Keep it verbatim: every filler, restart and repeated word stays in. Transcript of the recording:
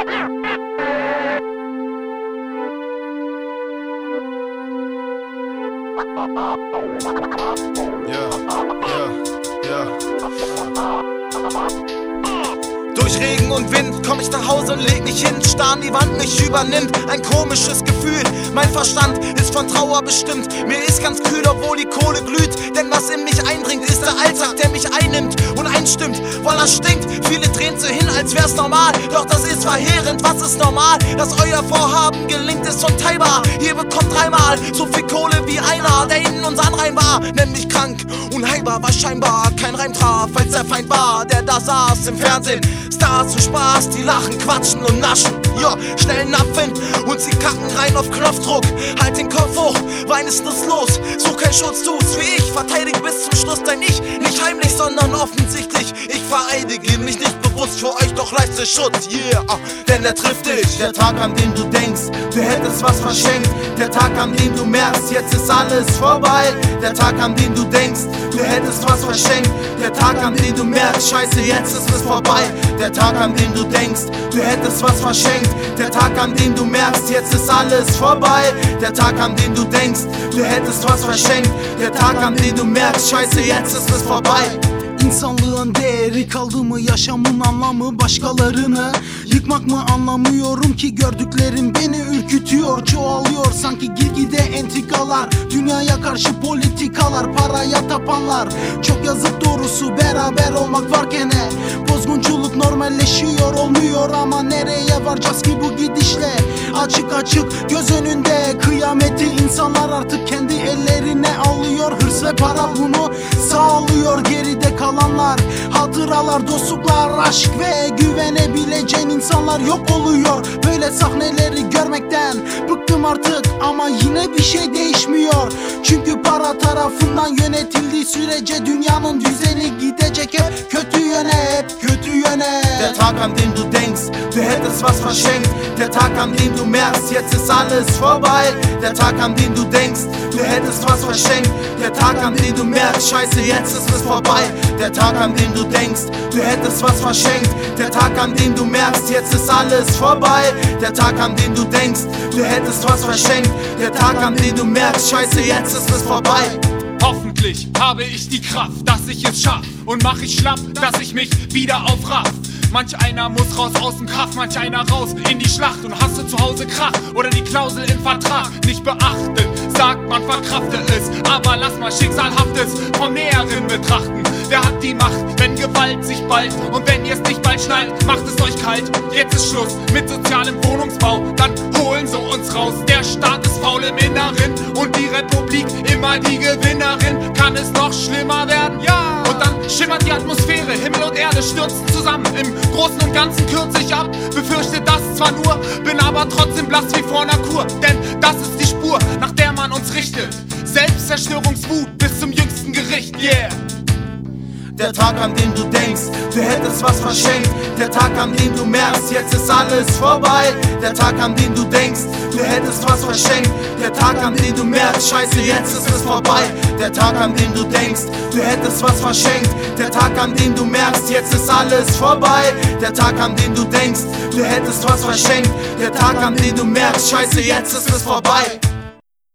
Ja, ja, ja. Durch Regen und Wind komm ich nach Hause und leg mich hin. Starr an die Wand, mich übernimmt ein komisches Gefühl. Mein Verstand ist von Trauer bestimmt. Mir ist ganz kühl, obwohl die Kohle glüht. Denn was in mich eindringt, ist der Alltag, der mich einnimmt und einstimmt, weil er stinkt. Viele drehen so hin, als wär's normal. Doch das ist verheerend, was ist normal? Dass euer Vorhaben gelingt, ist unteilbar. Ihr bekommt dreimal so viel Kohle wie einer, der in uns Anrein war. Nennt mich krank, unheilbar, war scheinbar kein Reim traf, als der Feind war, der da saß im Fernsehen. Stars zu Spaß, die lachen, quatschen und naschen. Ja, schnell Napfen und sie kacken rein auf Knopfdruck. Halt den Kopf hoch, Wein ist nutzlos. Such keinen Schutz, tu's wie ich. Verteidig bis zum Schluss dein Ich. Nicht heimlich, sondern offensichtlich. Ich vereidige mich nicht bewusst für euch, doch leiste Schutz. Yeah, uh, denn er trifft dich. Der Tag, an dem du denkst, du hättest was verschenkt. Der Tag, an dem du merkst, jetzt ist alles vorbei. Der Tag, an dem du denkst, du hättest was verschenkt. Der Tag, an dem du merkst, scheiße, jetzt ist es vorbei. Der Tag, an dem du denkst, du hättest was verschenkt. Der Tag, an dem du merkst, jetzt ist alles vorbei. Der Tag, an dem du denkst, du hättest was verschenkt. Der Tag, an dem du merkst, scheiße, jetzt ist es vorbei. İnsanlığın değeri kaldı mı, yaşamın anlamı başkalarını yıkmak mı, anlamıyorum ki gördüklerim beni ürkütüyor, çoğalıyor sanki gitgide entrikalar, dünyaya karşı politikalar, paraya tapanlar, çok yazık doğrusu beraber olmak varken he, bozgunculuk normalleşiyor, olmuyor ama nereye varacağız ki bu gidişle? Açık açık göz önünde kıyameti insanlar artık kendi ellerine alıyor, hırs ve para bunu sağlıyor. Geride kalanlar, hatıralar, dostluklar, aşk ve güvenebileceğin insanlar yok oluyor. Böyle sahneleri görmekten bıktım artık ama yine bir şey değişmiyor. Çünkü para tarafından yönetildiği sürece dünyanın düzeni gidecek hep kötü yöne, hep kötü yöne. Der Tag, an dem du denkst, du hättest was verschenkt. Der Tag, an dem du merkst, jetzt ist alles vorbei. Der Tag, an dem du denkst, du hättest was verschenkt. Der Tag, an dem du merkst, scheiße, jetzt ist es vorbei. Der Tag, an dem du denkst, du hättest was verschenkt. Der Tag, an dem du merkst, jetzt ist alles vorbei. Der Tag, an dem du denkst, du hättest was verschenkt. Der Tag, an dem du merkst, scheiße, jetzt ist es vorbei. Hoffentlich habe ich die Kraft, dass ich es schaff, und mach ich schlapp, dass ich mich wieder aufraff. Manch einer muss raus aus dem Kaff, manch einer raus in die Schlacht. Und hast du zu Hause Krach oder die Klausel im Vertrag nicht beachtet, sagt man verkrafte es, aber lass mal Schicksalhaftes vom Näheren betrachten. Wer hat die Macht, wenn Gewalt sich ballt? Und wenn ihr es nicht bald schnallt, macht es euch kalt. Jetzt ist Schluss mit sozialem Wohnungsbau, dann holen sie uns raus. Der Staat ist faul im Inneren und die Republik immer die Gewinnerin. Kann es noch schlimmer werden? Ja! Und dann schimmert die Atmosphäre, Himmel und Erde stürzen zusammen. Im Großen und Ganzen kürze ich ab, befürchte das zwar nur, bin aber trotzdem blass wie vor einer Kur. Denn das ist die Spur, nach der man uns richtet. Selbstzerstörungswut bis zum jüngsten Gericht, yeah! Der Tag, an dem du denkst, du hättest was verschenkt. Der Tag, an dem du merkst, jetzt ist alles vorbei. Der Tag, an dem du denkst, du hättest was verschenkt. Der Tag, an dem du merkst, scheiße, jetzt ist es vorbei. Der Tag, an dem du denkst, du hättest was verschenkt. Der Tag, an dem du merkst, jetzt ist alles vorbei. Der Tag, an dem du denkst, du hättest was verschenkt. Der Tag, an dem du merkst, scheiße, jetzt ist es vorbei.